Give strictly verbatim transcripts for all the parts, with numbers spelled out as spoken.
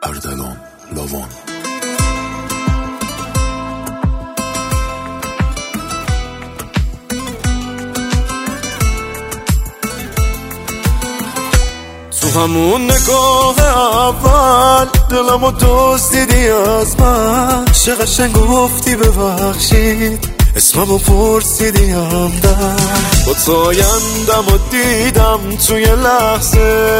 اردلان لاوان. تو همون نگاه اول دلمو دزدیدی از من، چه قشنگ گفتی ببخشید، اسممو پرسیدی همدم، با تو آیندم و دیدم توی لحظه،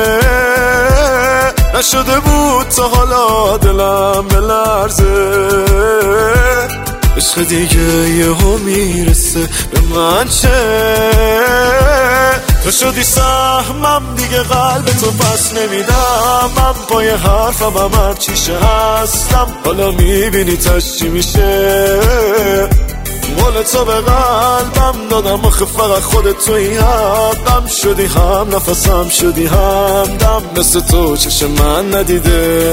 نشده بود تا حالا دلم بلرزه، عشق دیگه یهو میرسه به من، چه تو شدی سهمم دیگه قلب تو پس نمیدم، من پای حرفم هم هر چیشه هستم، حالا میبینی تش چی میشه، مال تو به قلبم دادم آخه فقط خودت توی حقم، شدی هم نفسم شدی هم دم، مثل تو چشم من ندیده،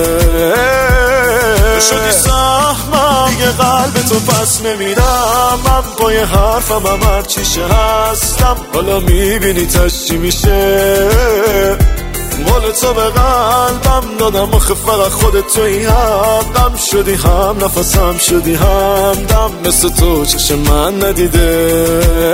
شدی سهمم دیگه قلب تو پس نمیدم، من پای حرفم هم هر چیشه هستم، حالا میبینی تش چی میشه، مال تو به قلبم دادم آخه فقط خودت توی حقم، شدی هم نفسم شدی هم دم، مثل تو چشم من ندیده.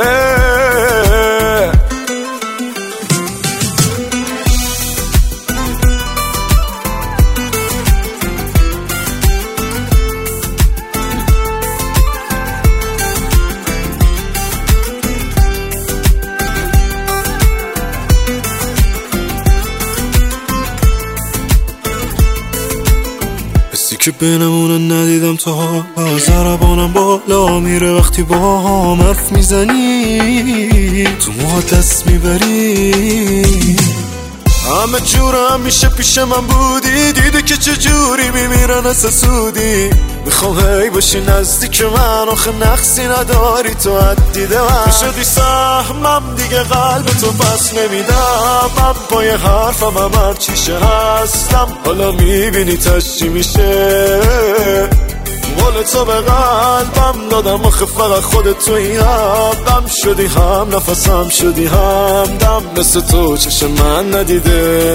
که بینمون ندیدم تا حالا، ضربانم بالا میره وقتی با هم حرف میزنی، تو موها دست میبری، همه جورم میشه پیش من بودی، دیدی که چجوری میمیرن از سودی، میخوام هی باشی نزدیک من، آخه نقصی نداری تو حدیده من، شدی سهمم دیگه قلب تو پس نمیدم، من پای حرفم هم هر چیشه هستم، حالا میبینی تش چی میشه، مال تو به قلبم دادم آخه فقط خودت توی حقم، شدی هم نفسم شدی هم دم، مثل تو چشم من ندیده،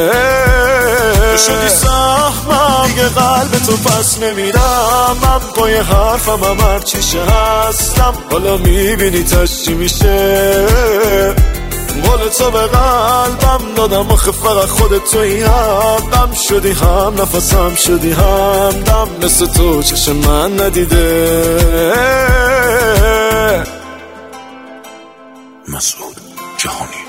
شدی سهمم دیگه قلب تو پس نمیدم، من پای حرفم هم هر چیشه هستم، حالا میبینی تش چی میشه، مال تو به قلبم دادم آخه فقط خودت توی حقم، شدی هم نفسم شدی هم دم، مثل تو چشم من ندیده. مسعود جهانی.